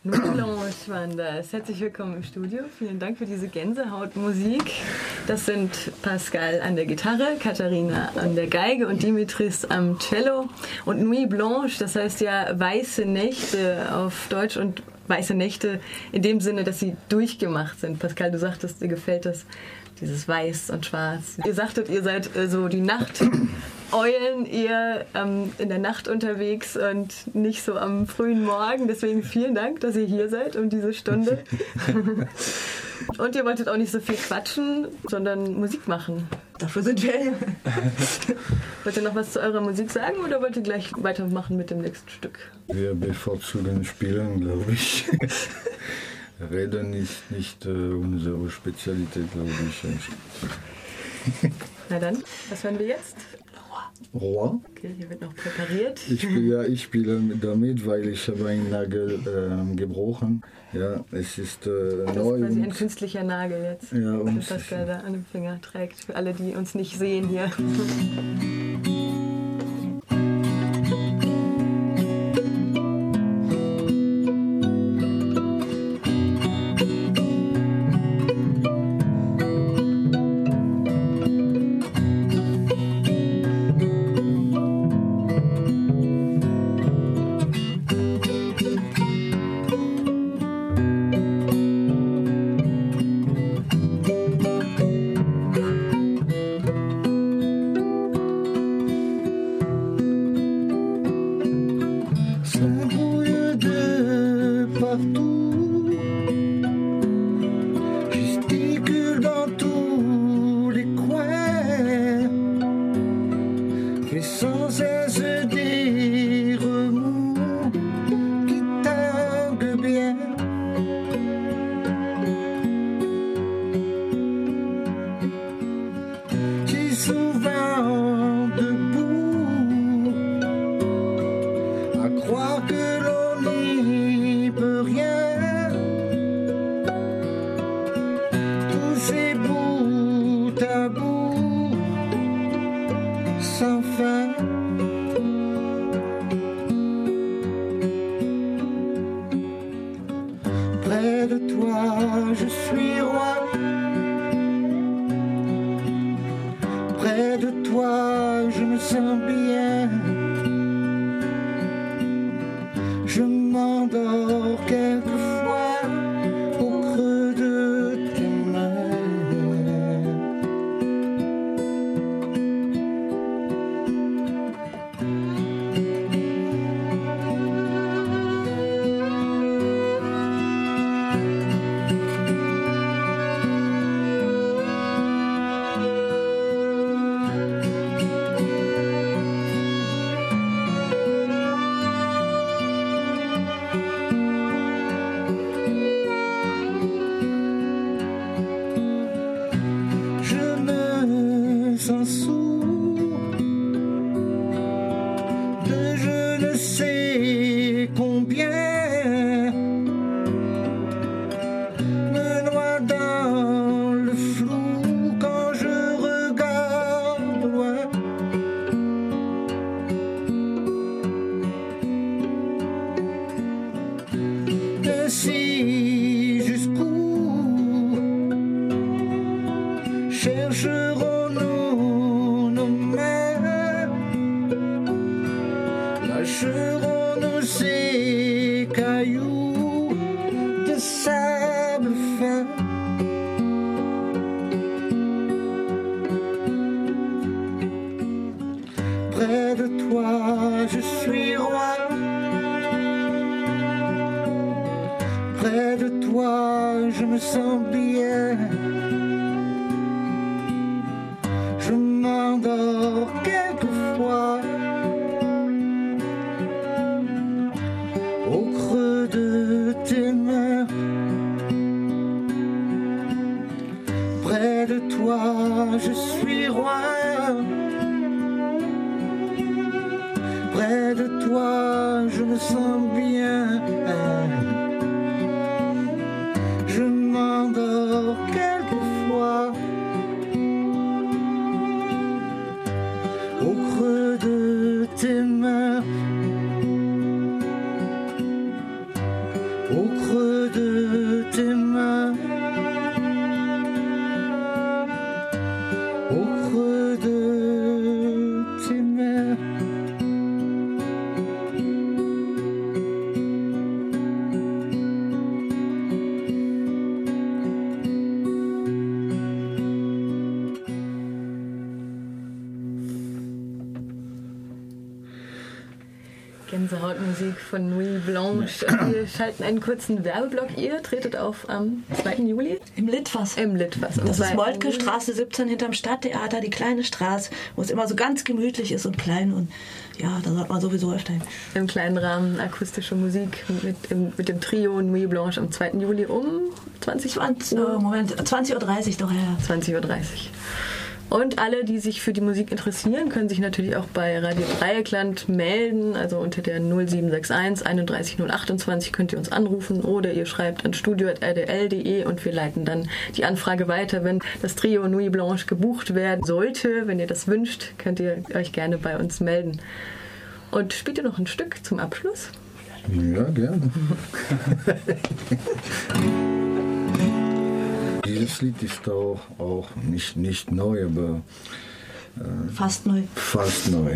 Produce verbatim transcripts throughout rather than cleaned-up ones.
Nuit Blanche waren das. Herzlich willkommen im Studio. Vielen Dank für diese Gänsehautmusik. Das sind Pascal an der Gitarre, Katharina an der Geige und Dimitris am Cello. Und Nuit Blanche, das heißt ja weiße Nächte auf Deutsch und weiße Nächte in dem Sinne, dass sie durchgemacht sind. Pascal, du sagtest, dir gefällt das, dieses Weiß und Schwarz. Ihr sagtet, ihr seid äh, so die Nachteulen, ihr ähm, in der Nacht unterwegs und nicht so am frühen Morgen. Deswegen vielen Dank, dass ihr hier seid um diese Stunde. Und ihr wolltet auch nicht so viel quatschen, sondern Musik machen. Dafür sind wir hier. Wollt ihr noch was zu eurer Musik sagen oder wollt ihr gleich weitermachen mit dem nächsten Stück? Wir bevorzugen Spielen, glaube ich. Reden ist nicht äh, unsere Spezialität, glaube ich. Na dann, was hören wir jetzt? Roi. Okay, hier wird noch präpariert. Ich spiele, ja, ich spiele damit, weil ich habe einen Nagel äh, gebrochen. Ja, es ist äh, das neu. ist quasi ein künstlicher Nagel jetzt, ja, den Pascal da an dem Finger trägt. Für alle, die uns nicht sehen hier. Au Gänsehautmusik von Nuit Blanche. Wir schalten einen kurzen Werbeblock. Ihr tretet auf am zweiten Juli? Im Litfass. Im Litfass. Das ist Moltke, Straße siebzehn, hinterm Stadttheater, die kleine Straße, wo es immer so ganz gemütlich ist und klein. Und ja, da sollte man sowieso öfter hin. Im kleinen Rahmen akustische Musik mit, im, mit dem Trio Nuit Blanche am zweiten Juli um zwanzig Uhr. Moment, zwanzig Uhr dreißig doch, ja. zwanzig Uhr dreißig. Und alle, die sich für die Musik interessieren, können sich natürlich auch bei Radio Dreieckland melden. Also unter der null sieben sechs eins einunddreißig null achtundzwanzig könnt ihr uns anrufen oder ihr schreibt an studio at r d l punkt d e und wir leiten dann die Anfrage weiter. Wenn das Trio Nuit Blanche gebucht werden sollte, wenn ihr das wünscht, könnt ihr euch gerne bei uns melden. Und spielt ihr noch ein Stück zum Abschluss? Ja, gerne. Dieses Lied ist auch, auch nicht, nicht neu, aber äh, fast neu. Fast neu.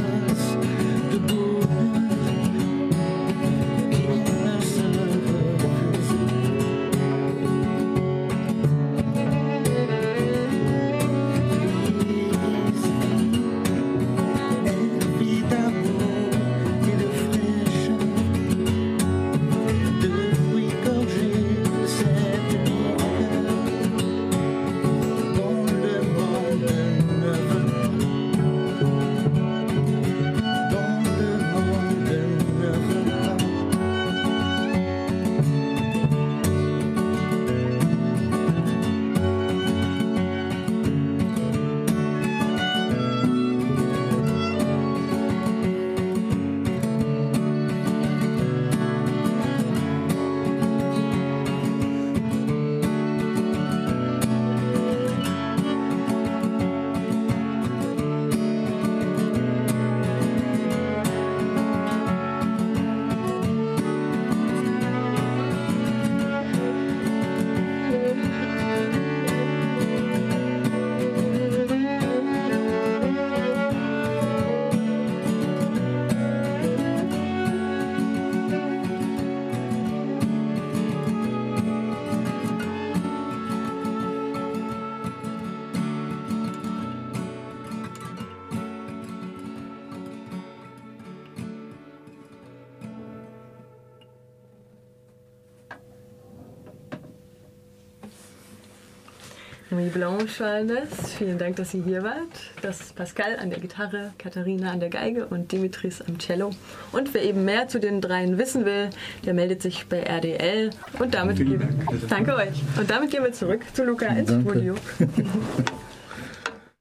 Qui ne se Nuit Blanche war das. Vielen Dank, dass ihr hier wart. Das ist Pascal an der Gitarre, Katharina an der Geige und Dimitris am Cello. Und wer eben mehr zu den dreien wissen will, der meldet sich bei R D L. Und damit gehen wir, danke euch. Und damit gehen wir zurück zu Luca ins Danke. Studio.